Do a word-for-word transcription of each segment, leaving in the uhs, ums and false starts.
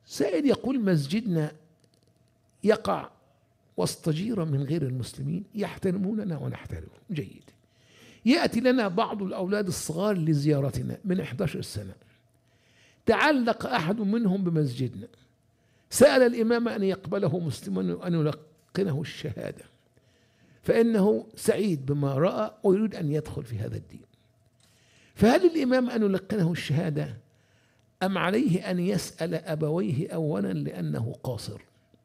سائل يقول مسجدنا يقع وسط جيرة من غير المسلمين يحترموننا ونحترمهم. جيد. يأتي لنا بعض الأولاد الصغار لزيارتنا من إحدى عشرة سنة، تعلق أحد منهم بمسجدنا، سأل الإمام أن يقبله مسلما وأن يلقنه الشهادة، فإنه سعيد بما رأى ويريد أن يدخل في هذا الدين. فهل الإمام أن يلقنه الشهادة أم عليه أن يسأل أبويه أولا لأنه قاصر؟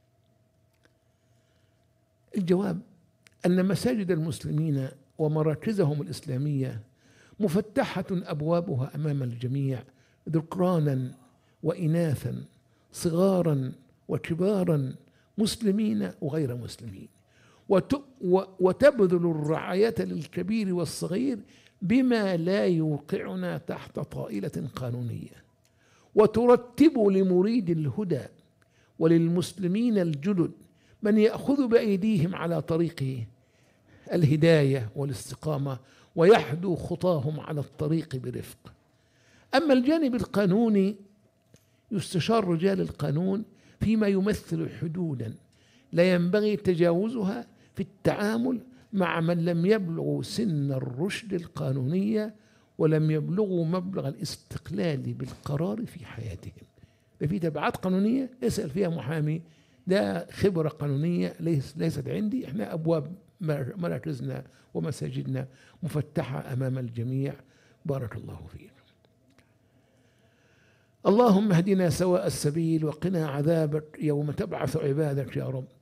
الجواب أن مساجد المسلمين ومراكزهم الإسلامية مفتحة أبوابها أمام الجميع، ذكرانا وإناثا، صغارا وكبارا، مسلمين وغير مسلمين، وتبذل الرعاية للكبير والصغير بما لا يوقعنا تحت طائلة قانونية، وترتب لمريد الهدى وللمسلمين الجدد من يأخذ بأيديهم على طريق الهداية والاستقامة ويحدو خطاهم على الطريق برفق. أما الجانب القانوني يستشار رجال القانون فيما يمثل حدودا لا ينبغي تجاوزها في التعامل مع من لم يبلغوا سن الرشد القانونية ولم يبلغوا مبلغ الاستقلال بالقرار في حياتهم. في تبعات قانونية اسأل فيها محامي، ده خبرة قانونية ليس ليست عندي. احنا أبواب مراكزنا ومساجدنا مفتحة أمام الجميع. بارك الله فيك. اللهم اهدنا سواء السبيل وقنا عذابك يوم تبعث عبادك يا رب.